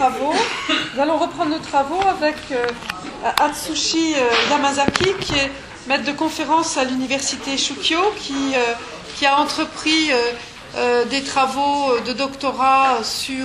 travaux. Nous allons reprendre nos travaux avec Atsushi Yamazaki, qui est maître de conférence à l'université Shukyo, qui a entrepris des travaux de doctorat sur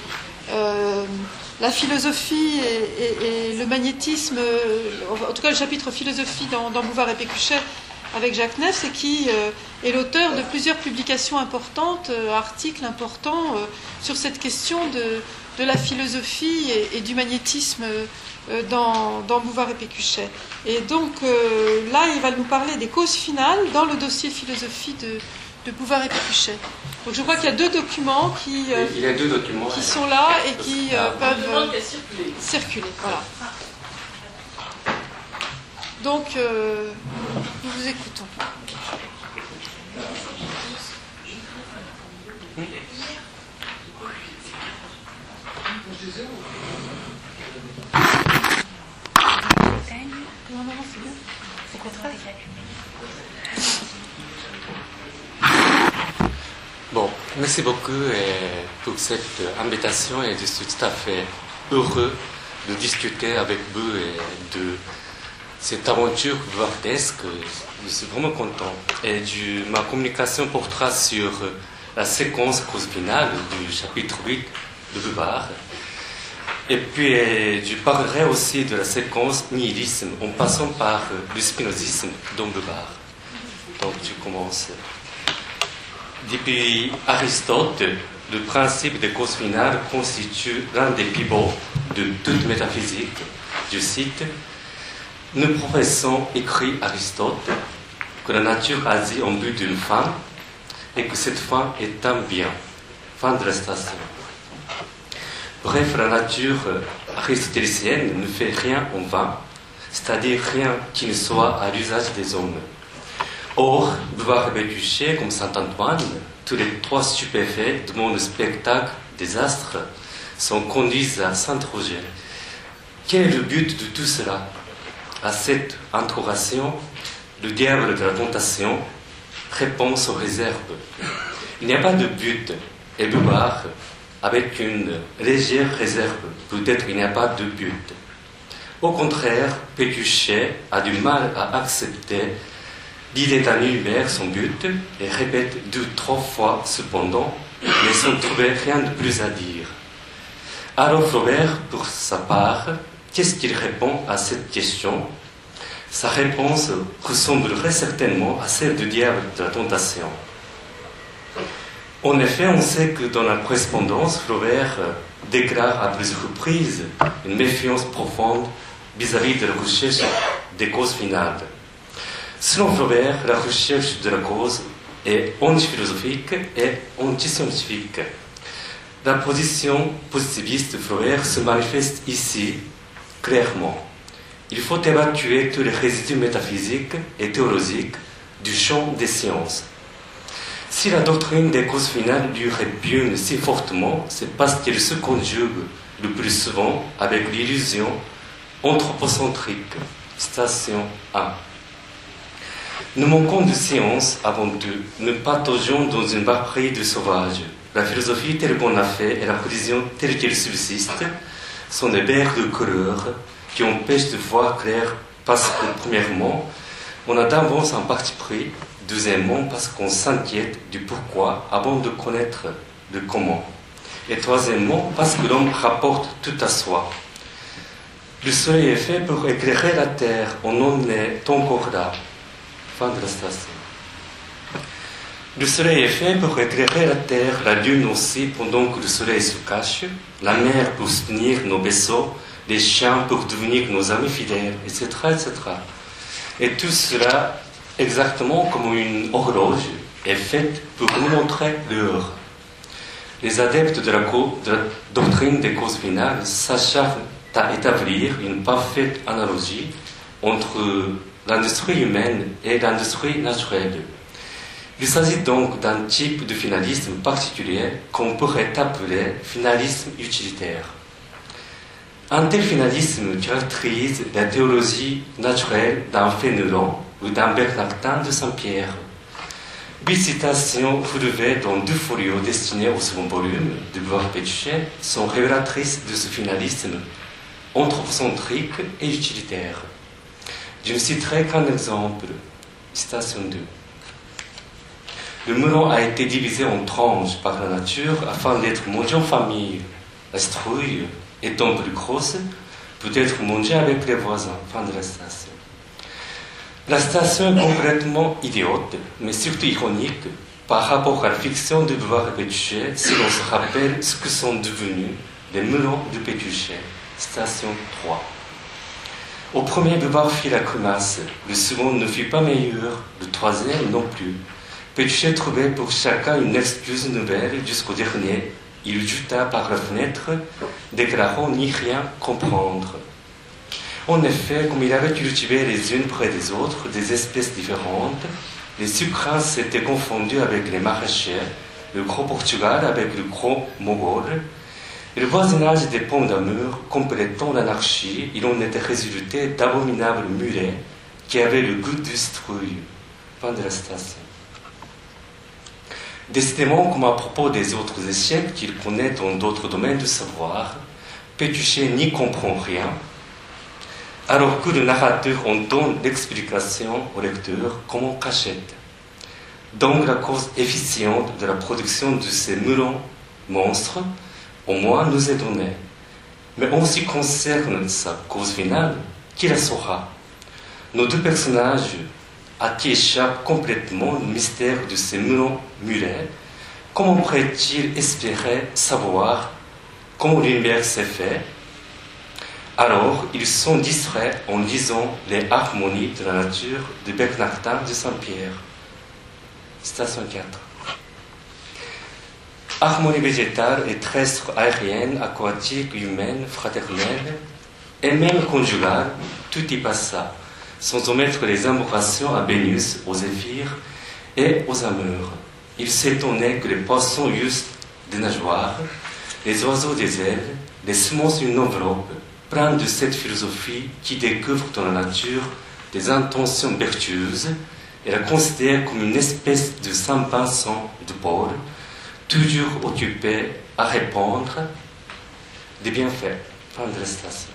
la philosophie et le magnétisme, en tout cas le chapitre philosophie dans Bouvard et Pécuchet avec Jacques Neff, et qui est l'auteur de plusieurs publications importantes, articles importants sur cette question de la philosophie et du magnétisme dans Bouvard et Pécuchet. Et donc là, il va nous parler des causes finales dans le dossier philosophie de Bouvard et Pécuchet. Donc je crois qu'il y a deux documents qui sont là et qui peuvent circuler. Voilà. Donc nous vous écoutons. Bon, merci beaucoup pour cette invitation, et je suis tout à fait heureux de discuter avec vous et de cette aventure bouleversante. Je suis vraiment content. Et ma communication portera sur la séquence cause finale du chapitre 8 de Bouvard. Et puis, je parlerai aussi de la séquence nihilisme en passant par le spinozisme dans Bouvard. Donc, je commence. Depuis Aristote, le principe des causes finales constitue l'un des pivots de toute métaphysique. Je cite: nous professons, écrit Aristote, que la nature agit en but d'une fin et que cette fin est un bien. Fin de la citation. Bref, la nature aristotélicienne ne fait rien en vain, c'est-à-dire rien qui ne soit à l'usage des hommes. Or, Bouvard et Pécuchet, comme Saint-Antoine, tous les trois stupéfaits devant le spectacle des astres, sont conduits à s'interroger. Quel est le but de tout cela? À cette interrogation, le diable de la tentation répond sans réserve. Il n'y a pas de but, et Bouvard, avec une légère réserve, peut-être il n'y a pas de but. Au contraire, Pécuchet a du mal à accepter l'idée d'un univers sans but et répète 2-3 fois cependant, mais sans trouver rien de plus à dire. Alors Flaubert, pour sa part, qu'est-ce qu'il répond à cette question? Sa réponse ressemblerait certainement à celle du diable de la tentation. En effet, on sait que dans la correspondance, Flaubert déclare à plusieurs reprises une méfiance profonde vis-à-vis de la recherche des causes finales. Selon Flaubert, la recherche de la cause est anti-philosophique et anti-scientifique. La position positiviste de Flaubert se manifeste ici clairement. Il faut évacuer tous les résidus métaphysiques et théologiques du champ des sciences. Si la doctrine des causes finales lui répugne si fortement, c'est parce qu'elle se conjugue le plus souvent avec l'illusion anthropocentrique. Citation 1. Nous manquons de science avant tout. Nous pataugeons dans une barbarie de sauvages. La philosophie telle qu'on l'a fait et la religion telle qu'elle subsiste sont des berges de couleurs qui empêchent de voir clair parce que, premièrement, on a d'avance un parti pris, deuxièmement, parce qu'on s'inquiète du pourquoi avant de connaître le comment, et troisièmement, parce que l'homme rapporte tout à soi. Le soleil est fait pour éclairer la terre, on en est encore là. Fin de la citation. Le soleil est fait pour éclairer la terre, la lune aussi pendant que le soleil se cache, la mer pour soutenir nos vaisseaux, les chiens pour devenir nos amis fidèles, etc., etc. Et tout cela, exactement comme une horloge, est faite pour nous montrer l'heure. Les adeptes de la doctrine des causes finales s'acharnent à établir une parfaite analogie entre l'industrie humaine et l'industrie naturelle. Il s'agit donc d'un type de finalisme particulier qu'on pourrait appeler finalisme utilitaire. Un tel finalisme caractérise la théologie naturelle d'un Fénelon ou d'un Bernardin de Saint-Pierre. 8 citations relevées dans 2 folios destinés au second volume de Bouvard Pécuchet sont révélatrices de ce finalisme anthropocentrique et utilitaire. Je ne citerai qu'un exemple. Citation 2. Le melon a été divisé en tranches par la nature afin d'être mangé en famille. La citrouille, étant plus grosse, peut être mangée avec les voisins. Fin de la citation. La citation est complètement idiote, mais surtout ironique, par rapport à la fiction de Bouvard et Pécuchet, si l'on se rappelle ce que sont devenus les melons de Pécuchet. Citation 3. Au premier, Bouvard fit la grimace, le second ne fut pas meilleur, le troisième non plus. Pécuchet trouvait pour chacun une excuse nouvelle jusqu'au dernier. Il jeta par la fenêtre, déclarant n'y rien comprendre. En effet, comme il avait cultivé les unes près des autres des espèces différentes, les sucrins s'étaient confondus avec les maraîchers, le gros Portugal avec le gros Mogol, et le voisinage des ponts d'amour complétant l'anarchie, il en était résulté d'abominables mulets qui avaient le goût du citrouille. Fin de la citation. Décidément, comme à propos des autres échecs qu'il connaît dans d'autres domaines du savoir, Pécuchet n'y comprend rien, alors que le narrateur en donne l'explication au lecteur comme en cachette. Donc la cause efficiente de la production de ces melons monstres, au moins, nous est donnée. Mais en ce qui concerne sa cause finale, qui la saura? Nos 2 personnages, à qui échappe complètement le mystère de ces melons mulets, comment pourrait-il espérer savoir comment l'univers s'est fait? Alors, ils sont distraits en lisant les harmonies de la nature de Bernardin de Saint-Pierre. Citation 4. Harmonie végétale et terrestre, aérienne, aquatique, humaine, fraternelle, et même conjugale, tout y passa, sans omettre les invocations à Vénus, aux zéphyrs et aux amours. Il s'étonnait que les poissons eussent des nageoires, les oiseaux des ailes, les semences une enveloppe, plein de cette philosophie qui découvre dans la nature des intentions vertueuses et la considère comme une espèce de saint Vincent de Paul, toujours occupé à répandre des bienfaits. Fin de la citation.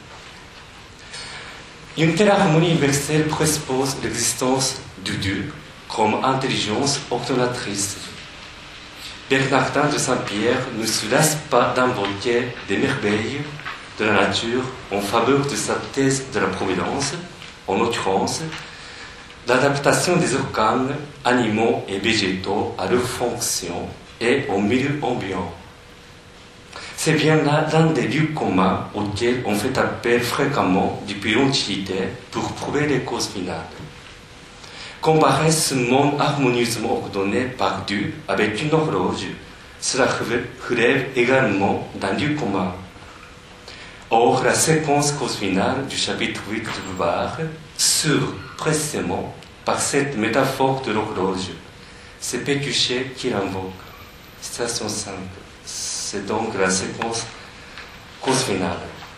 Une telle harmonie universelle présuppose l'existence du Dieu comme intelligence ordonnatrice. Bernardin de Saint-Pierre ne se lasse pas d'invoquer des merveilles de la nature en faveur de sa thèse de la providence, en l'occurrence, l'adaptation des organes animaux et végétaux à leurs fonctions et au milieu ambiant. C'est bien là l'un des lieux communs auxquels on fait appel fréquemment depuis l'Antiquité pour prouver les causes finales. Comparer ce monde harmonieusement ordonné par Dieu avec une horloge, cela relève également d'un lieu commun. Or, la séquence cause finale du chapitre 8 de Bouvard s'ouvre précisément par cette métaphore de l'horloge. C'est Pécuchet qui l'invoque. Citation 5. C'est donc la séquence cause finale.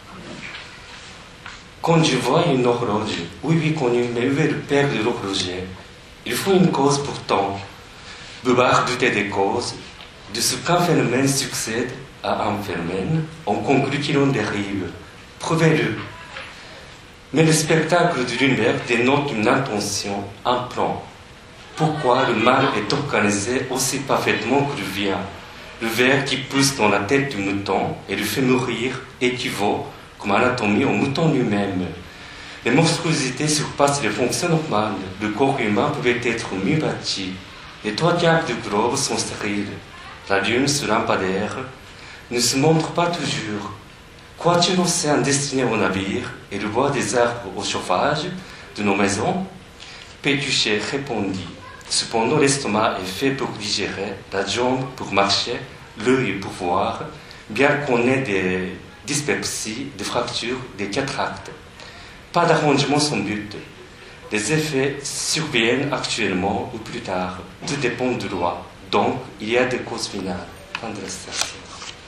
Quand je vois une horloge, oui, connu, mais où est le père de l'horloger? Il faut une cause pourtant. Bouvard doutait des causes. De ce qu'un phénomène succède à un phénomène, on conclut qu'il en dérive. Prouvez-le. Mais le spectacle de l'univers dénote une intention, un plan. Pourquoi le mal est organisé aussi parfaitement que le bien? Le ver qui pousse dans la tête du mouton et le fait mourir équivaut, comme anatomie, au mouton lui-même. Les monstruosités surpassent les fonctions normales. Le corps humain pouvait être mieux bâti. Les 3/4 du globe sont stériles. La lune, ce lampadaire, ne se montre pas toujours. Crois-tu l'océan destiné au navire et le bois des arbres au chauffage de nos maisons? Pécuchet répondit. Cependant, l'estomac est fait pour digérer, la jambe pour marcher, l'œil pour voir, bien qu'on ait des dyspepsies, des fractures, des cataractes. Pas d'arrangement sans but. Les effets surviennent actuellement ou plus tard. Tout dépend de loi. Donc, il y a des causes finales. Fin de la citation.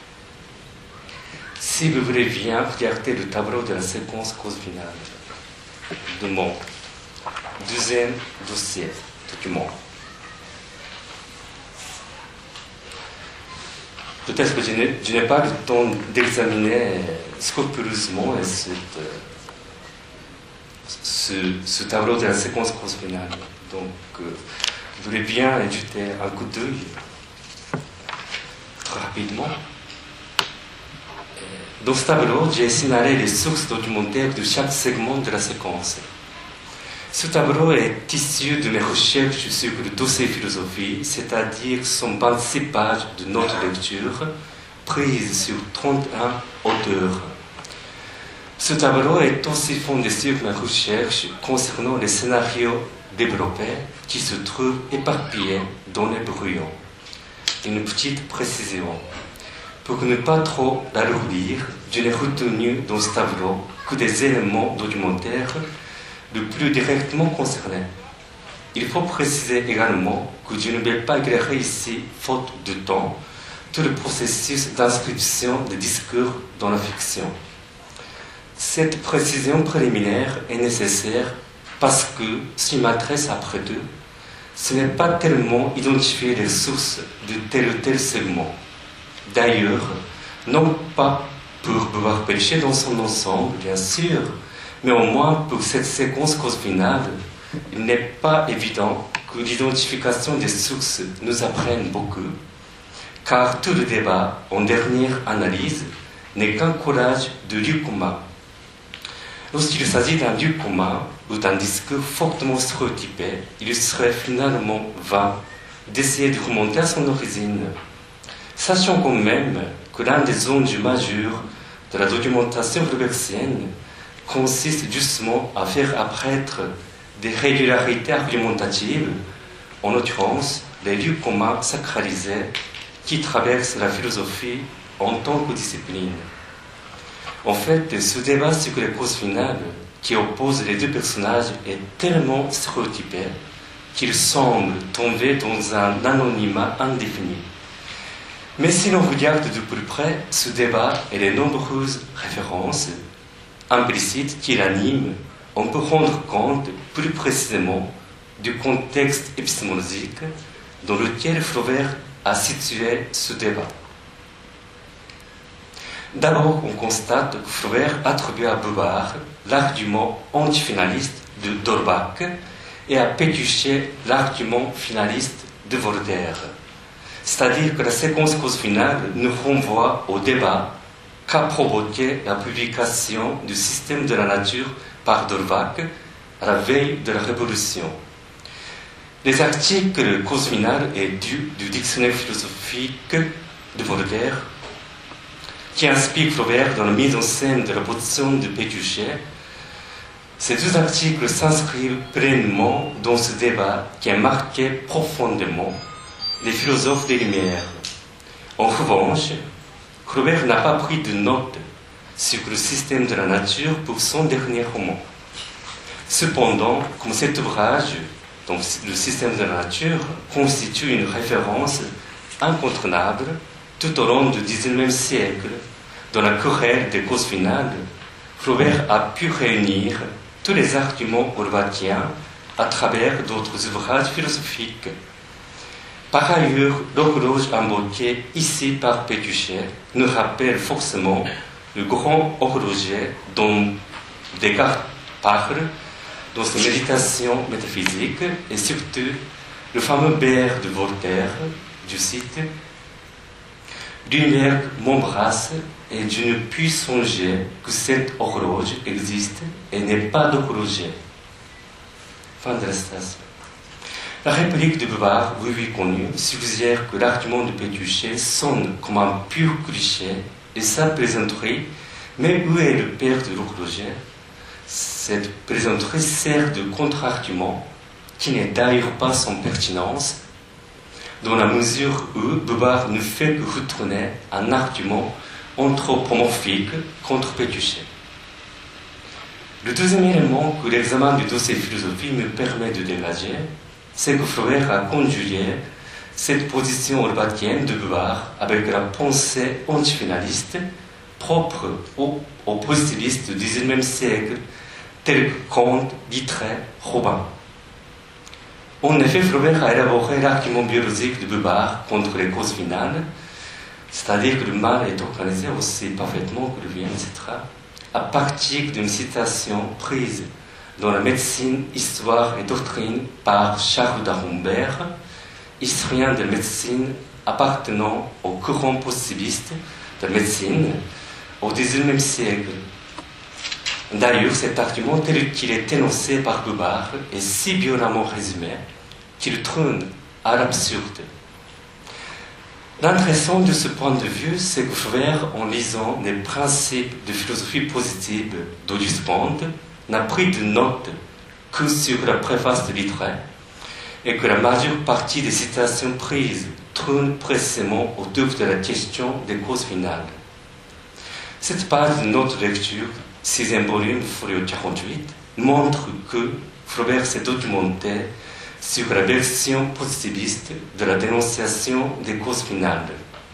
Si vous voulez bien regarder le tableau de la séquence cause finale de mon deuxième dossier, document. Peut-être que je n'ai pas le temps d'examiner scrupuleusement ce tableau de la séquence cause finale. Donc, je voulais bien y jeter un coup d'œil très rapidement. Dans ce tableau, j'ai signalé les sources documentaires de chaque segment de la séquence. Ce tableau est issu de mes recherches sur le dossier philosophie, c'est-à-dire 126 pages de notes de lecture prises sur 31 auteurs. Ce tableau est aussi fondé sur mes recherches concernant les scénarios développés qui se trouvent éparpillés dans les brouillons. Une petite précision. Pour ne pas trop l'alourdir, je n'ai retenu dans ce tableau que des éléments documentaires le plus directement concernés. Il faut préciser également que je ne vais pas éclairer ici, faute de temps, tout le processus d'inscription des discours dans la fiction. Cette précision préliminaire est nécessaire parce que, si je m'adresse après d'eux, ce n'est pas tellement identifier les sources de tel ou tel segment. D'ailleurs, non pas pour pouvoir pêcher dans son ensemble, bien sûr, mais au moins pour cette séquence cause finale, il n'est pas évident que l'identification des sources nous apprenne beaucoup, car tout le débat, en dernière analyse, n'est qu'un collage de lieux communs. Lorsqu'il s'agit d'un lieu commun ou d'un discours fortement stéréotypé, il serait finalement vain d'essayer de remonter à son origine. Sachant quand même que l'un des enjeux majeurs de la documentation flaubert-sienne consiste justement à faire apparaître des régularités argumentatives, en l'occurrence les lieux communs sacralisés qui traversent la philosophie en tant que discipline. En fait, ce débat sur les causes finales qui oppose les deux personnages est tellement stéréotypé qu'il semble tomber dans un anonymat indéfini. Mais si l'on regarde de plus près ce débat et les nombreuses références implicites qui l'animent, on peut rendre compte plus précisément du contexte épistémologique dans lequel Flaubert a situé ce débat. D'abord, on constate que Flaubert attribue à Bouvard l'argument antifinaliste de d'Holbach et à Pécuchet l'argument finaliste de Voltaire. C'est-à-dire que la séquence cause finale ne renvoie au débat qu'a provoqué la publication du système de la nature par d'Holbach à la veille de la Révolution. Les articles cause finale et du dictionnaire philosophique de Voltaire qui inspire Flaubert dans la mise en scène de la position de Pécuchet, ces deux articles s'inscrivent pleinement dans ce débat qui a marqué profondément les philosophes des Lumières. En revanche, Flaubert n'a pas pris de notes sur le système de la nature pour son dernier roman. Cependant, comme cet ouvrage, donc le système de la nature, constitue une référence incontournable tout au long du XIXe siècle, dans la querelle des causes finales, Flaubert a pu réunir tous les arguments holbachiens à travers d'autres ouvrages philosophiques. Par ailleurs, l'horloge invoquée ici par Pécuchet nous rappelle forcément le grand horloger dont Descartes parle dans ses méditations métaphysiques et surtout le fameux BR de Voltaire, je cite, « L'univers m'embrasse et je ne puis songer que cette horloge existe et n'est pas d'horloger. » Fin de la citation. La réplique de Bouvard, oui connue, suggère que l'argument de Pécuchet sonne comme un pur cliché et sa plaisanterie, mais où est le père de l'horloger? Cette plaisanterie sert de contre-argument, qui n'est d'ailleurs pas sans pertinence, dans la mesure où Bouvard ne fait que retourner un argument anthropomorphique contre Pécuchet. Le deuxième élément que l'examen du dossier philosophie me permet de dégager, c'est que Flaubert a conjugué cette position holbachienne de Bouvard avec la pensée antifinaliste propre aux positivistes du XIXe siècle, tels que Comte, Guitret, Robin. En effet, Flaubert a élaboré l'argument biologique de Bouvard contre les causes finales c'est-à-dire que le mal est organisé aussi parfaitement que le bien, etc., à partir d'une citation prise dans la médecine, histoire et doctrine par Charles d'Arumbert, historien de médecine appartenant au courant possibiliste de la médecine au XIXe siècle. D'ailleurs, cet argument tel qu'il est énoncé par Bubar est si violemment résumé qu'il tourne à l'absurde. L'intéressant de ce point de vue, c'est que Flaubert, en lisant les principes de philosophie positive d'Auguste Comte, n'a pris de notes que sur la préface de Littré, et que la majeure partie des citations prises tourne précisément autour de la question des causes finales. Cette page de notre lecture, 6e volume, folio 48, montre que Flaubert s'est documenté sur la version positiviste de la dénonciation des causes finales.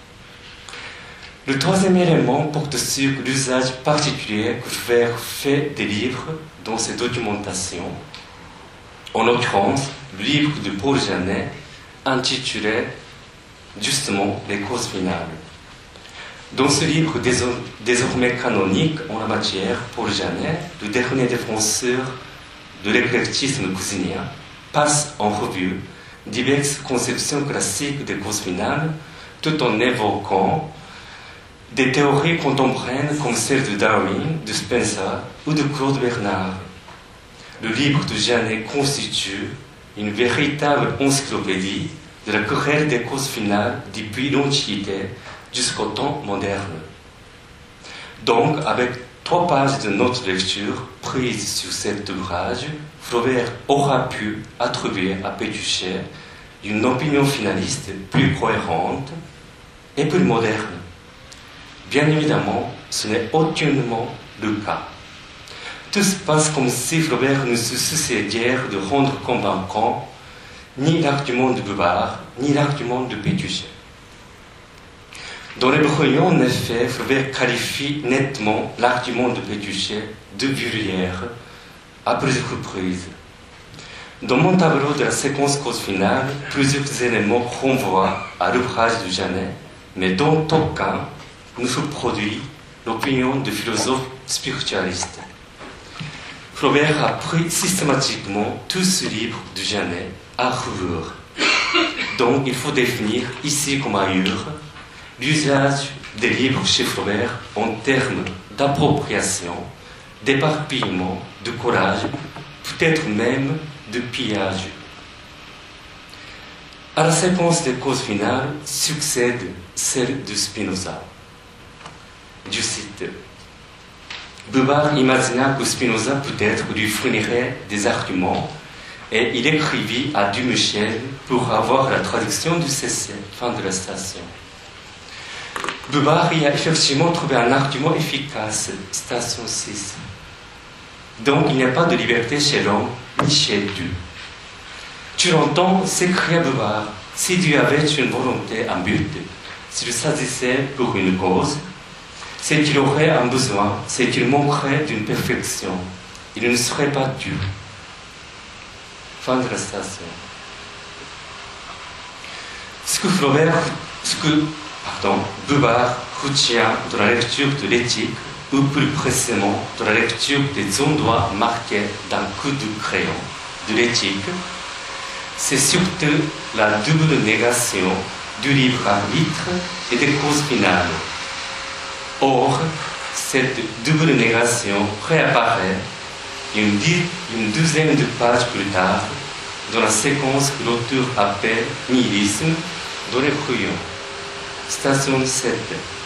Le troisième élément porte sur l'usage particulier que Flaubert fait des livres dans ses documentations, en l'occurrence le livre de Paul Janet intitulé justement Les causes finales. Dans ce livre désormais canonique en la matière, Paul Janet, le dernier défenseur de l'éclectisme cousinien, passe en revue diverses conceptions classiques des causes finales, tout en évoquant des théories contemporaines comme celle de Darwin, de Spencer ou de Claude Bernard. Le livre de Janet constitue une véritable encyclopédie de la querelle des causes finales depuis l'Antiquité jusqu'au temps moderne. Donc, avec 3 pages de notre lecture prises sur cet ouvrage, Flaubert aura pu attribuer à Pécuchet une opinion finaliste plus cohérente et plus moderne. Bien évidemment, ce n'est aucunement le cas. Tout se passe comme si Flaubert ne se souciait guère de rendre convaincant ni l'argument de Bubar, ni l'argument de Pécuchet. Dans les brouillons, en effet, Flaubert qualifie nettement l'argument de Pécuchet de vulgaire à plusieurs reprises. Dans mon tableau de la séquence cause finale, plusieurs éléments renvoient à l'ouvrage de Janet, mais dont aucun ne se produit l'opinion de philosophes spiritualistes. Flaubert a pris systématiquement tout ce livre de Janet à revers. Donc il faut définir ici comme ailleurs l'usage des livres chez Flaubert en termes d'appropriation, d'éparpillement, de collage, peut-être même de pillage. À la séquence des causes finales succède celle de Spinoza. Je cite: Bubar imagina que Spinoza peut-être lui fournirait des arguments et il écrivit à Dumichel pour avoir la traduction du CC. Fin de la citation. Bubar y a effectivement trouvé un argument efficace. Citation 6. Donc il n'y a pas de liberté chez l'homme ni chez Dieu. Tu l'entends, s'écria Bubar, si Dieu avait une volonté, un but, s'il s'agissait pour une cause, c'est qu'il aurait un besoin, c'est qu'il manquerait d'une perfection. Il ne serait pas Dieu. Fin de la citation. Ce que Bubar retient de la lecture de l'éthique, ou plus précisément de la lecture des endroits marqués d'un coup de crayon de l'éthique, c'est surtout la double négation du libre arbitre et des causes finales. Or, cette double négation réapparaît une douzaine de pages plus tard dans la séquence que l'auteur appelle nihilisme dans les brouillons. Citation 7.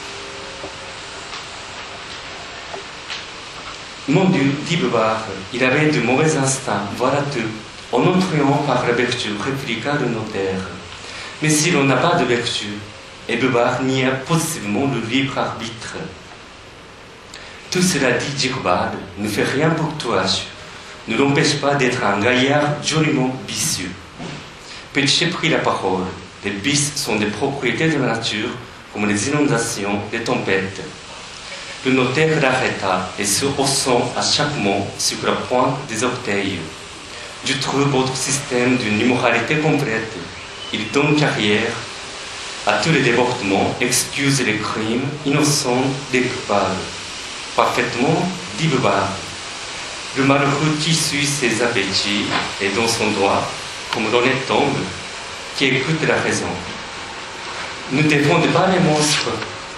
Mon Dieu, dit Bubar, il avait de mauvais instincts, voilà tout. En entrant par la vertu, répliqua le notaire. Mais si l'on n'a pas de vertu, et Bubar nia possiblement le libre arbitre. Tout cela dit Djirbal ne fait rien pour toi, ne l'empêche pas d'être un gaillard joliment vicieux. Pécuchet prit la parole. Les vices sont des propriétés de la nature, comme les inondations, les tempêtes. Le notaire l'arrêta et se haussant à chaque mot sur la pointe des orteils. Je trouve votre système d'une immoralité complète. Il donne carrière à tous les débordements, excuse les crimes, innocents les coupables. Parfaitement dit Bouvard. Le malheureux qui suit ses appétits est dans son droit, comme l'honnête homme qui écoute la raison. Nous ne défendons pas les monstres.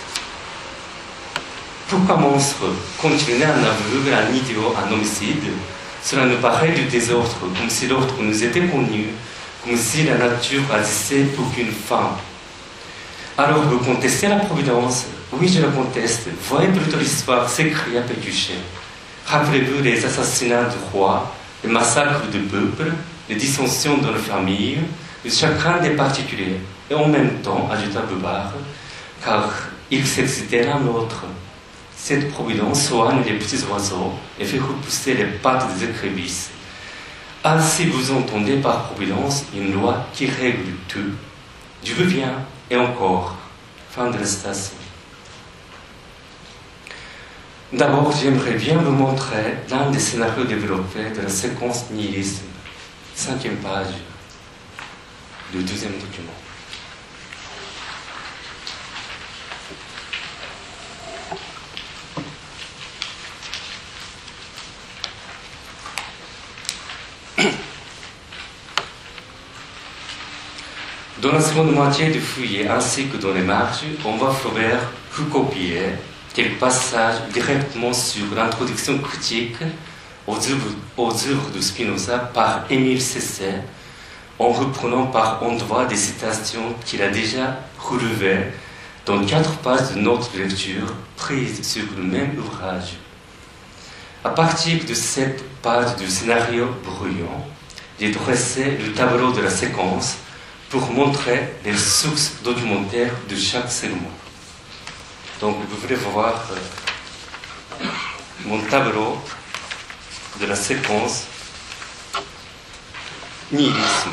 Pourquoi monstre? Quand il est un aveugle, un idiot, un homicide, cela nous paraît du désordre, comme si l'ordre nous était connu, comme si la nature agissait pour qu'une fin. Alors vous contestez la Providence? Oui, je la conteste. Voyez plutôt l'histoire, s'écria Pécuchet. Rappelez-vous les assassinats du roi, les massacres de peuples, les dissensions dans les familles, le chagrin des particuliers. Et en même temps, ajouta Bouvard, car il s'excitait l'un l'autre. Cette Providence soigne les petits oiseaux et fait repousser les pattes des écrevisses. Ainsi vous entendez par Providence une loi qui règle tout. Dieu vient et encore. Fin de la citation. D'abord, j'aimerais bien vous montrer l'un des scénarios développés de la séquence nihilisme. 5e page du 12e document. Dans la seconde moitié du feuillet ainsi que dans les marges, on voit Flaubert recopier quelques passages directement sur l'introduction critique aux œuvres de Spinoza par Émile Césaire, en reprenant par endroits des citations qu'il a déjà relevées dans 4 pages de notre lecture prises sur le même ouvrage. À partir de cette page du scénario brouillon, j'ai dressé le tableau de la séquence pour montrer les sources documentaires de chaque segment. Donc vous pouvez voir mon tableau de la séquence nihilisme.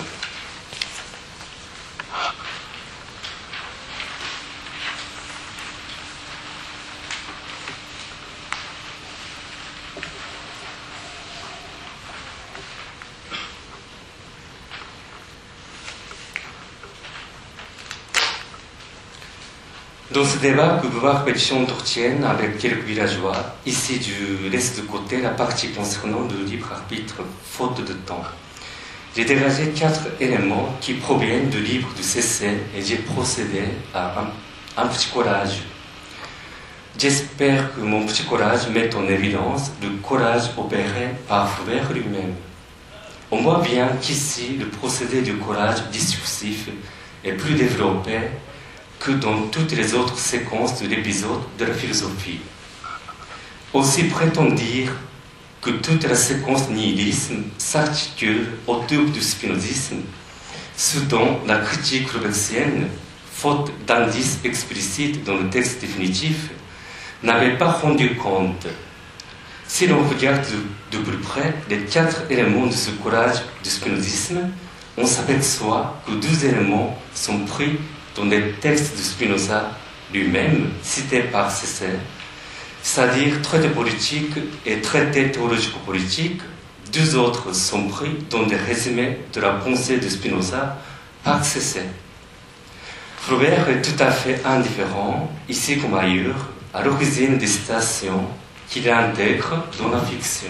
Dans ce débat que Bouvard-Pécuchet entretiennent avec quelques villageois, ici je laisse de côté la partie concernant le libre arbitre faute de temps. J'ai dégagé 4 éléments qui proviennent du livre de Césaire et j'ai procédé à un petit collage. J'espère que mon petit collage met en évidence le collage opéré par Flaubert lui-même. On voit bien qu'ici, le procédé du collage discursif est plus développé que dans toutes les autres séquences de l'épisode de la philosophie. Aussi prétend dire que toute la séquence nihilisme s'articule autour du spinozisme, ce dont la critique flaubertienne, faute d'indices explicites dans le texte définitif, n'avait pas rendu compte. Si l'on regarde de plus près les 4 éléments de ce collage du spinozisme, on s'aperçoit que 12 éléments sont pris dans les textes de Spinoza lui-même, cités par Césaire, c'est-à-dire traité politique et traité théologico-politique. 2 autres sont pris dans des résumés de la pensée de Spinoza par Césaire. Flaubert est tout à fait indifférent, ici comme ailleurs, à l'origine des citations qu'il intègre dans la fiction.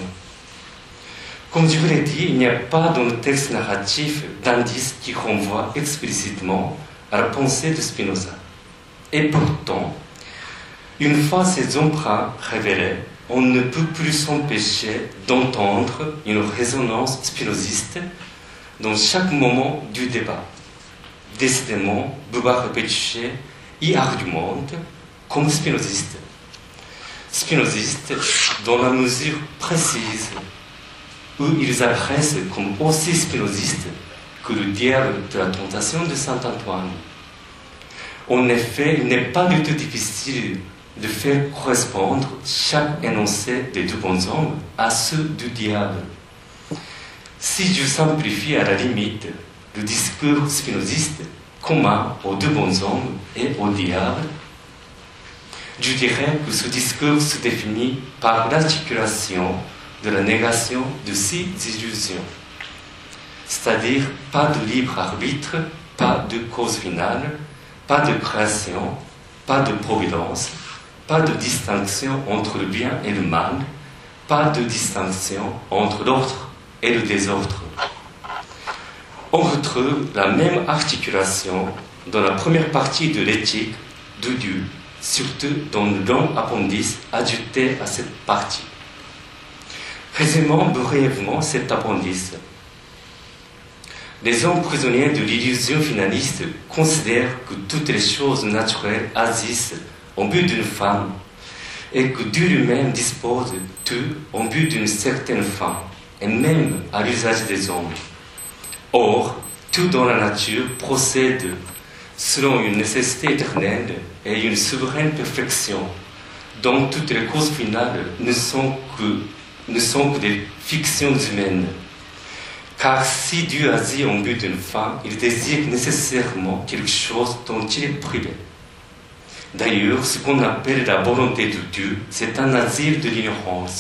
Comme je vous l'ai dit, il n'y a pas dans le texte narratif d'indices qui renvoient explicitement à la pensée de Spinoza. Et pourtant, une fois ces emprunts révélés, on ne peut plus s'empêcher d'entendre une résonance spinoziste dans chaque moment du débat. Décidément, Bouvard-Pécuchet y argumente comme spinoziste. Spinoziste dans la mesure précise où ils apparaissent comme aussi spinozistes que le diable de la tentation de saint Antoine. En effet, il n'est pas du tout difficile de faire correspondre chaque énoncé des 2 bonshommes à ceux du diable. Si je simplifie à la limite le discours spinoziste commun aux 2 bonshommes et au diable, je dirais que ce discours se définit par l'articulation de la négation de 6 illusions. C'est-à-dire pas de libre arbitre, pas de cause finale, pas de création, pas de providence, pas de distinction entre le bien et le mal, pas de distinction entre l'ordre et le désordre. On retrouve la même articulation dans la première partie de l'éthique de Dieu, surtout dans le long appendice ajouté à cette partie. Résumons brièvement cet appendice. Les hommes prisonniers de l'illusion finaliste considèrent que toutes les choses naturelles agissent en but d'une femme et que Dieu lui-même dispose tout en but d'une certaine fin et même à l'usage des hommes. Or, tout dans la nature procède selon une nécessité éternelle et une souveraine perfection, dont toutes les causes finales ne sont que des fictions humaines. Car si Dieu agit en but d'une fin, il désire nécessairement quelque chose dont il est privé. D'ailleurs, ce qu'on appelle la volonté de Dieu, c'est un asile de l'ignorance.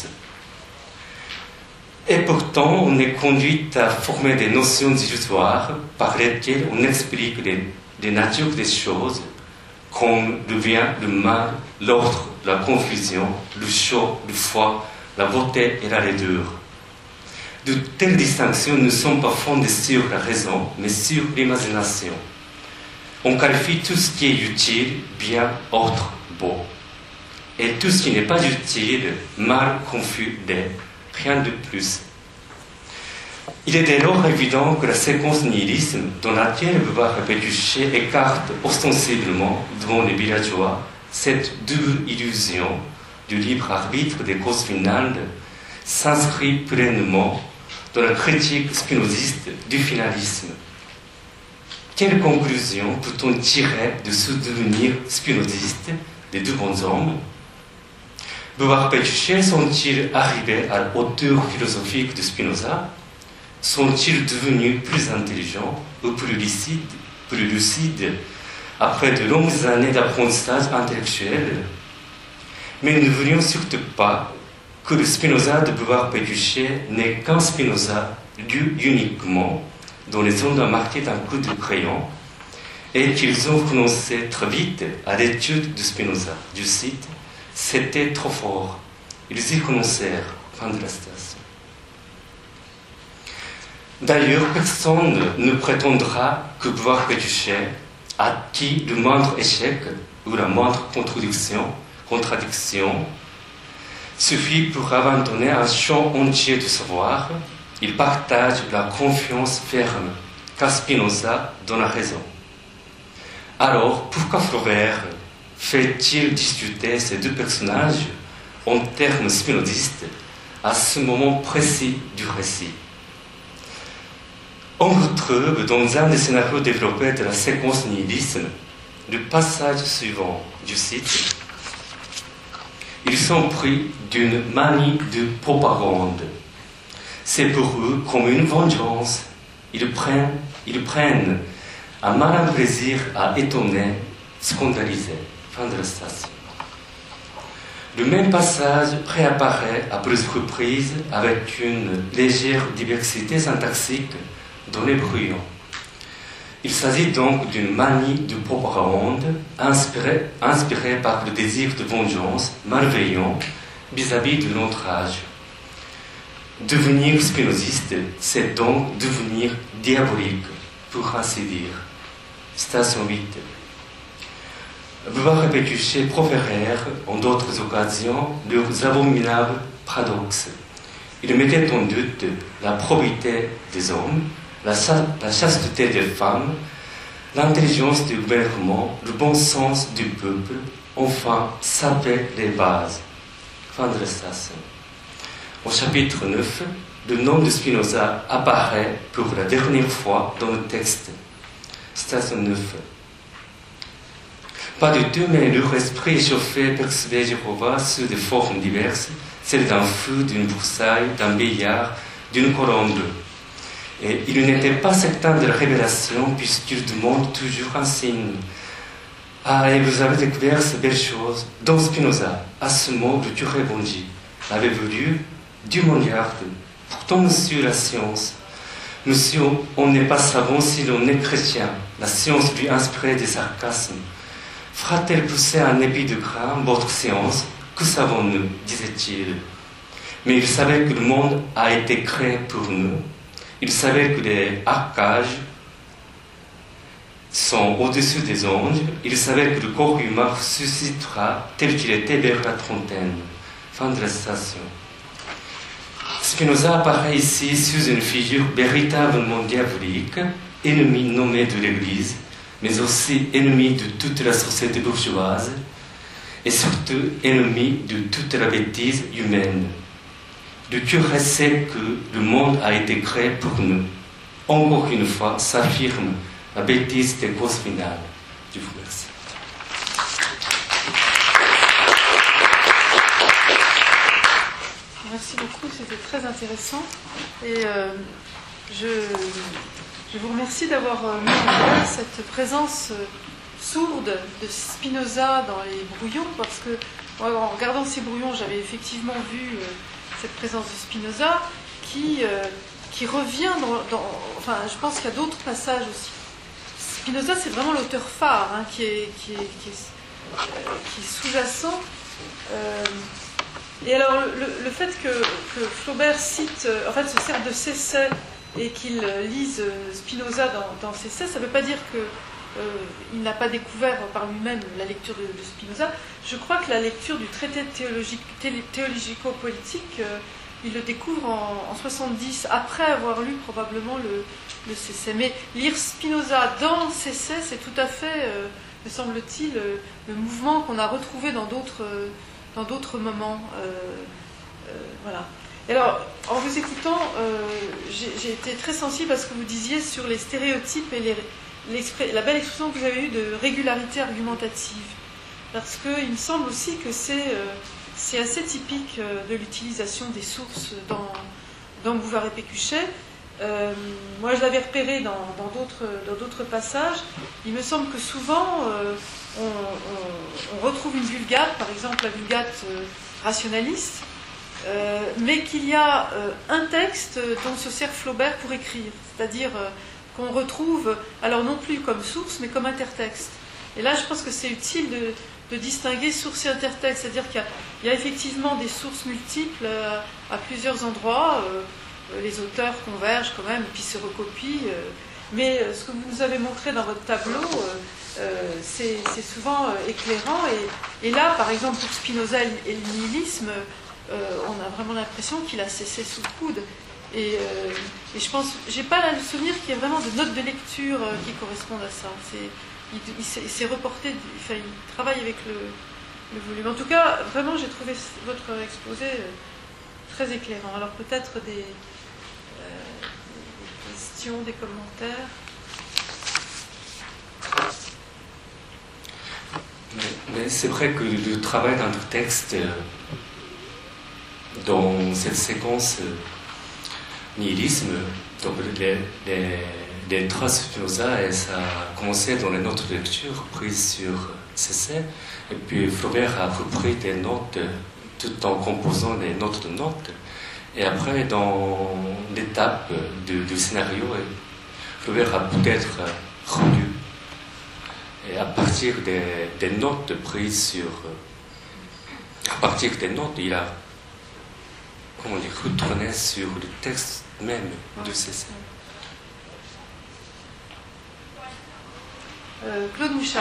Et pourtant, on est conduit à former des notions illusoires par lesquelles on explique les natures des choses, comme le bien, le mal, l'ordre, la confusion, le chaud, le froid, la beauté et la laideur. De telles distinctions ne sont pas fondées sur la raison, mais sur l'imagination. On qualifie tout ce qui est utile, bien, ordre, beau. Et tout ce qui n'est pas utile, mal, confus, laid. Rien de plus. Il est dès lors évident que la séquence nihilisme dans laquelle Beauvoir et Pécuchet écarte ostensiblement devant les villageois cette double illusion du libre arbitre des causes finales s'inscrit pleinement dans la critique spinoziste du finalisme. Quelle conclusion peut-on tirer de ce devenir spinoziste des deux bons hommes? Beauvoir et Pécuchet sont-ils arrivés à la hauteur philosophique de Spinoza? Sont-ils devenus plus intelligents ou plus lucides après de longues années d'apprentissage intellectuel? Mais ne voulions surtout pas que le Spinoza de Beauvoir et Pécuchet n'est qu'un Spinoza lu uniquement dans les ondes marquées d'un coup de crayon et qu'ils ont renoncé très vite à l'étude de Spinoza. Je cite, « C'était trop fort. Ils y renoncèrent. » Fin de la citation. D'ailleurs, personne ne prétendra que Beauvoir et Pécuchet, à qui le moindre échec ou la moindre contradiction suffit pour abandonner un champ entier de savoir, il partage la confiance ferme qu'a Spinoza dans la raison. Alors, pourquoi Flaubert fait-il discuter ces deux personnages en termes spinozistes à ce moment précis du récit? On retrouve dans un des scénarios développés de la séquence nihilisme le passage suivant, je cite, « Ils sont pris d'une manie de propagande. C'est pour eux comme une vengeance. Ils prennent un malin plaisir à étonner, scandaliser. » Fin de la citation. Le même passage réapparaît à plusieurs reprises avec une légère diversité syntaxique dans les bruyants. Il s'agit donc d'une manie de propagande inspirée par le désir de vengeance malveillant vis-à-vis de notre âge. Devenir spinoziste, c'est donc devenir diabolique, pour ainsi dire. Citation 8. Beauvoir et Pécuchet proférèrent en d'autres occasions leurs abominables paradoxes. Ils mettaient en doute la probité des hommes, la chasteté des femmes, l'intelligence du gouvernement, le bon sens du peuple, enfin saper les bases. Fin de la citation. Au chapitre 9, le nom de Spinoza apparaît pour la dernière fois dans le texte. Citation 9. Pas du tout, mais leur esprit échauffé percevait Jéhovah sous des formes diverses, celles d'un feu, d'une broussaille, d'un billard, d'une colombe. Et il n'était pas certain de la révélation puisqu'il demande toujours un signe. Ah, et vous avez découvert ces belles choses. Dans Spinoza, à ce mot, le curé Bonji avait voulu, Dieu m'en garde. Pourtant, monsieur la science, Monsieur, on n'est pas savant si l'on est chrétien. La science lui inspirait des sarcasmes. Fera-t-elle pousser un épi de grain, votre science? Que savons-nous? disait-il. Mais il savait que le monde a été créé pour nous. Il savait que les arcages sont au-dessus des anges. Il savait que le corps humain ressuscitera tel qu'il était vers la trentaine. Fin de la citation. Spinoza apparaît ici sous une figure véritablement diabolique, ennemi nommé de l'Église, mais aussi ennemi de toute la société bourgeoise, et surtout ennemi de toute la bêtise humaine. Le curé sait que le monde a été créé pour nous. Encore une fois, s'affirme la bêtise des causes finales. Je vous remercie. Merci beaucoup, c'était très intéressant. Et je vous remercie d'avoir mis en place cette présence sourde de Spinoza dans les brouillons, parce que en regardant ces brouillons, j'avais effectivement vu cette présence de Spinoza qui revient enfin, je pense qu'il y a d'autres passages aussi. Spinoza, c'est vraiment l'auteur phare, hein, qui est sous-jacent. Et alors, le fait que Flaubert cite, en fait, se sert de Cesset et qu'il lise Spinoza dans Cesset, ça ne veut pas dire qu'il n'a pas découvert par lui-même la lecture de Spinoza. Je crois que la lecture du traité théologico-politique, il le découvre en 70, après avoir lu probablement le Cesset. Mais lire Spinoza dans Cesset, c'est tout à fait, me semble-t-il, le mouvement qu'on a retrouvé dans d'autres moments. Voilà. Et alors, en vous écoutant, j'ai été très sensible à ce que vous disiez sur les stéréotypes et la belle expression que vous avez eue de régularité argumentative. Parce qu'il me semble aussi que c'est assez typique de l'utilisation des sources dans Bouvard et Pécuchet. Moi, je l'avais repéré dans d'autres passages. Il me semble que souvent, on retrouve une vulgate, par exemple la vulgate rationaliste, mais qu'il y a un texte dont se sert Flaubert pour écrire, c'est-à-dire qu'on retrouve, alors non plus comme source, mais comme intertexte. Et là, je pense que c'est utile de distinguer source et intertexte, c'est-à-dire qu'il y a effectivement des sources multiples à plusieurs endroits. Les auteurs convergent quand même, et puis se recopient. Mais ce que vous nous avez montré dans votre tableau, c'est souvent éclairant. Et là, par exemple, pour Spinoza et le nihilisme, on a vraiment l'impression qu'il a cessé sous le coude. Et je pense, j'ai pas le souvenir qu'il y ait vraiment de notes de lecture qui correspondent à ça. Il s'est reporté, il travaille avec le volume. En tout cas, vraiment, j'ai trouvé votre exposé très éclairant. Alors peut-être des questions, des commentaires. Mais c'est vrai que le travail d'intertexte dans cette séquence nihilisme, donc les traces de Spinoza, et ça a commencé dans les notes de lecture prises sur Cesset, et puis Flaubert a repris des notes tout en composant des notes de notes. Et après, dans l'étape du scénario, Flaubert a peut-être relu, et à partir des notes prises sur... À partir des notes, il a, comment dire, retourné sur le texte même de Cesset. Claude Mouchard.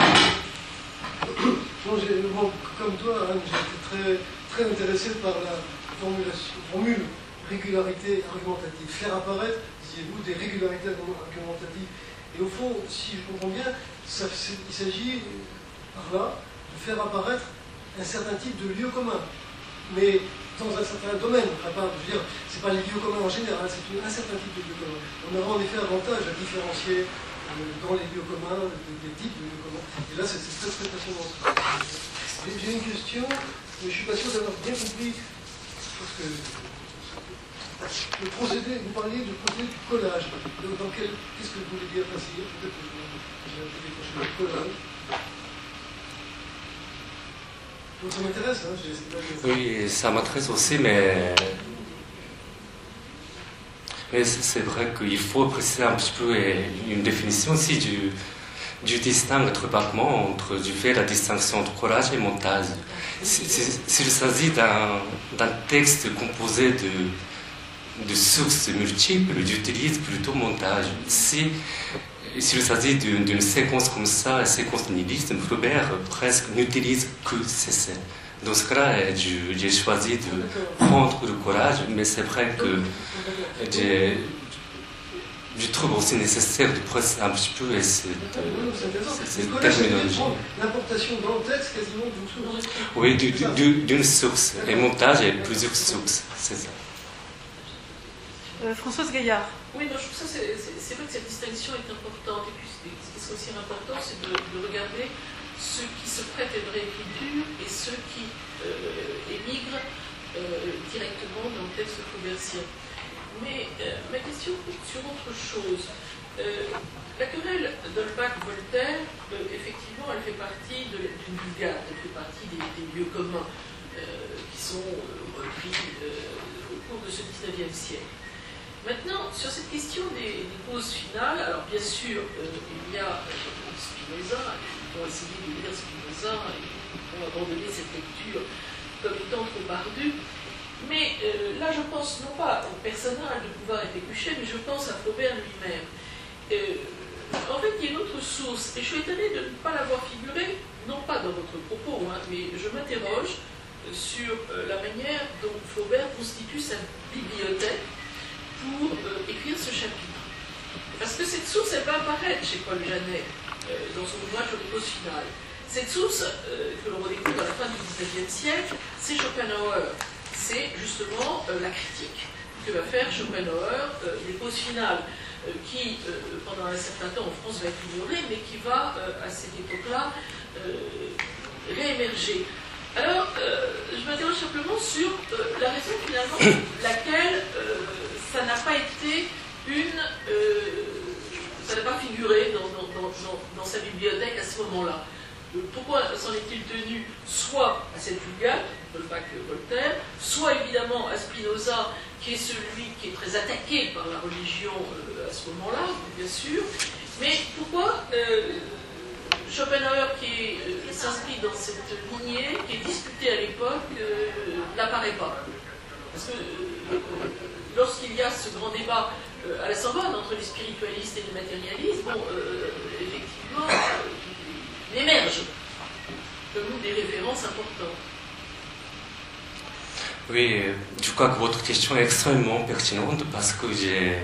Moi, comme toi, hein, j'ai été très intéressé par la formule régularité argumentative. Faire apparaître, disiez-vous, des régularités argumentatives. Et au fond, si je comprends bien, il s'agit par là de faire apparaître un certain type de lieu commun. Mais dans un certain domaine, enfin, je veux dire, c'est pas les lieux communs en général, c'est un certain type de lieux communs. On a en effet avantage à différencier dans les lieux communs des types de lieux communs. Et là, c'est très passionnant. J'ai une question, mais je suis pas sûr d'avoir bien compris, parce que le procédé, vous parliez du procédé du collage. Qu'est-ce que vous voulez dire ainsi? Peut-être que j'ai un peu décroché le collage. Donc ça m'intéresse, hein? Oui, ça m'intéresse aussi, mais Mais c'est vrai qu'il faut préciser un petit peu une définition aussi du distinguo totalement entre du fait la distinction entre courage et montage. S'il s'agit d'un texte composé de sources multiples, j'utilise plutôt montage. S'il s'agit d'une séquence comme ça, une séquence nihiliste, Flaubert presque n'utilise que ces scènes. Dans ce cas-là, j'ai choisi de prendre le courage, mais c'est vrai que je trouve aussi nécessaire de préciser un petit peu cette terminologie. L'importation dans le texte quasiment d'une source. Oui, d'une source. Et montage, il y a plusieurs sources, c'est ça. Françoise Gaillard. Oui, non, je trouve ça, c'est vrai que cette distinction est importante. Et puis, ce qui est aussi important, c'est de regarder ceux qui se prêtent à une réécriture et ceux qui émigrent directement dans le texte flaubertien. Mais ma question porte sur autre chose. La querelle d'Holbach-Voltaire, effectivement, elle fait partie d'une vulgate, elle fait partie des lieux communs qui sont repris au cours de ce XIXe siècle. Maintenant, sur cette question des causes finales, alors bien sûr, il y a Spinoza, qui ont essayé de lire Spinoza et qui ont abandonné cette lecture comme étant trop ardue. Mais là, je pense non pas au personnage de Bouvard et Pécuchet, mais je pense à Flaubert lui-même. En fait, il y a une autre source, et je suis étonnée de ne pas l'avoir figurée, non pas dans votre propos, hein, mais je m'interroge sur la manière dont Flaubert constitue sa bibliothèque pour écrire ce chapitre. Parce que cette source, elle va apparaître chez Paul Janet dans son ouvrage Les causes finales. Cette source, que l'on redécouvre à la fin du XIXe siècle, c'est Schopenhauer. C'est justement la critique que va faire Schopenhauer des causes finales, qui, pendant un certain temps en France, va être ignorée, mais qui va, à cette époque-là, réémerger. Alors, je m'interroge simplement sur la raison, finalement, laquelle ça n'a pas été ça n'a pas figuré dans sa bibliothèque à ce moment-là. Pourquoi s'en est-il tenu soit à cette vulgate, Holbach-Voltaire, soit évidemment à Spinoza, qui est celui qui est très attaqué par la religion à ce moment-là, bien sûr. Mais pourquoi Schopenhauer, qui s'inscrit dans cette lignée, qui est discutée à l'époque, n'apparaît pas? Parce que lorsqu'il y a ce grand débat à la Sorbonne entre les spiritualistes et les matérialistes, bon, effectivement, il émerge comme des références importantes. Oui, je crois que votre question est extrêmement pertinente parce que j'ai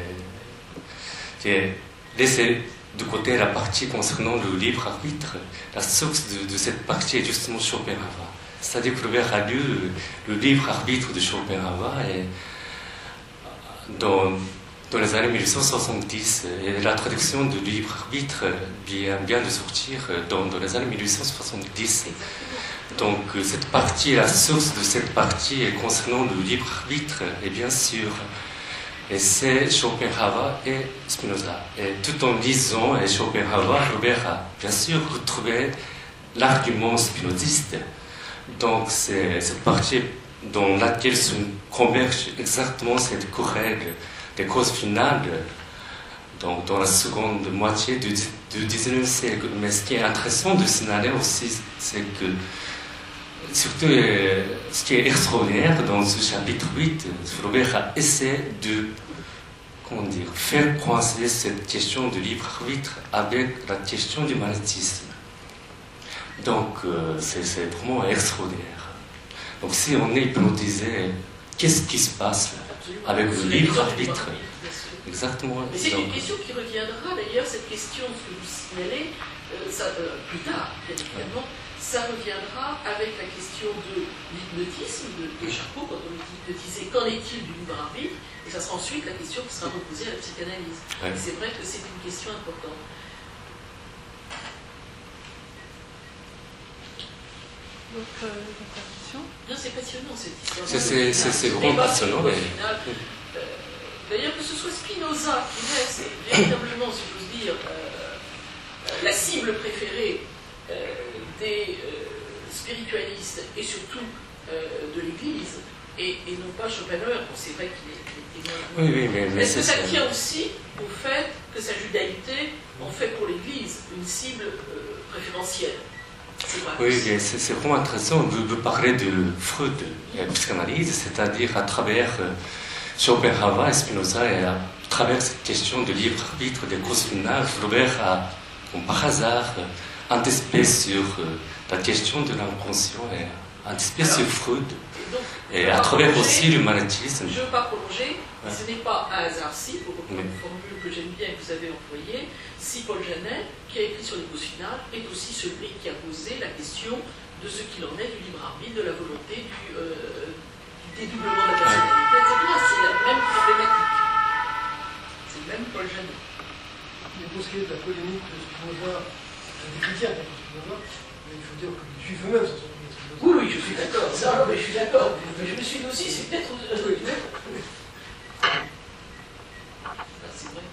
laissé de côté la partie concernant le libre arbitre. La source de cette partie est justement Schopenhauer. C'est-à-dire que Flaubert a lu le libre arbitre de Schopenhauer et dans les années 1870, et la traduction de libre arbitre vient de sortir dans les années 1870. Donc cette partie, la source de cette partie concernant le libre arbitre est bien sûr, et c'est Schopenhauer et Spinoza. Et tout en lisant Schopenhauer, Flaubert a bien sûr retrouvé l'argument spinoziste. Donc c'est cette partie dans laquelle se converge exactement cette règle des causes finales donc dans la seconde moitié du XIXe siècle. Mais ce qui est intéressant de signaler aussi, c'est que surtout ce qui est extraordinaire dans ce chapitre 8, Flaubert a essayé de faire coincer cette question de libre arbitre avec la question du magnétisme. Donc c'est vraiment extraordinaire. Donc si on est hypnotisé, qu'est-ce qui se passe avec le libre arbitre? Exactement. Mais c'est une question qui reviendra d'ailleurs, cette question que vous signalez, plus tard, bien évidemment, ça reviendra avec la question de l'hypnotisme, de Charcot, quand on est hypnotisé, qu'en est-il du libre arbitre? Et ça sera ensuite la question qui sera reposée à la psychanalyse. Ouais. C'est vrai que c'est une question importante. D'autres interventions? Non, c'est passionnant cette histoire. C'est vraiment passionnant. D'ailleurs, que ce soit Spinoza qui reste véritablement, si j'ose dire, la cible préférée des spiritualistes et surtout de l'Église, et non pas Schopenhauer. Bon, c'est vrai qu'il est Oui, mais est-ce que ça c'est- tient aussi au fait que sa judaïté en fait pour l'Église une cible préférentielle? C'est vrai. Oui, mais c'est vraiment intéressant. Vous parlez de Freud et la psychanalyse, c'est-à-dire à travers Schopenhauer et Spinoza, et à travers cette question de libre arbitre des causes finales, Flaubert a, comme par hasard, anticipé sur la question de l'inconscient et anticipé sur Freud. Et à travers aussi l'humanisme. Je ne veux pas prolonger, mais Ouais. ce n'est pas un hasard si, pour reprendre Oui. une formule que j'aime bien et que vous avez employée, si Paul Janet, qui a écrit sur les causes finales, est aussi celui qui a posé la question de ce qu'il en est du libre arbitre, de la volonté, du dédoublement de la personnalité, etc. C'est la même problématique. C'est le même Paul Janet. Mais pour ce qui est de la polémique de Spinoza, des chrétiens contre Spinoza, mais il faut dire que les juifs eux-mêmes se sont pris à Spinoza. Oui, je suis d'accord. Non, mais je suis d'accord. Mais je me suis dit aussi, c'est peut-être. C'est vrai.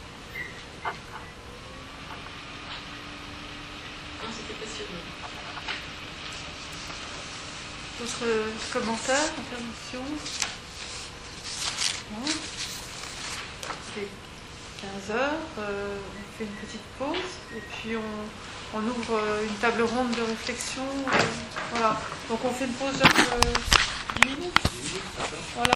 Non, c'était passionnant. D'autres commentaires, interventions? Non. C'est 15 heures, on fait une petite pause et puis on ouvre une table ronde de réflexion. Voilà. Donc on fait une pause de 10 minutes. Voilà.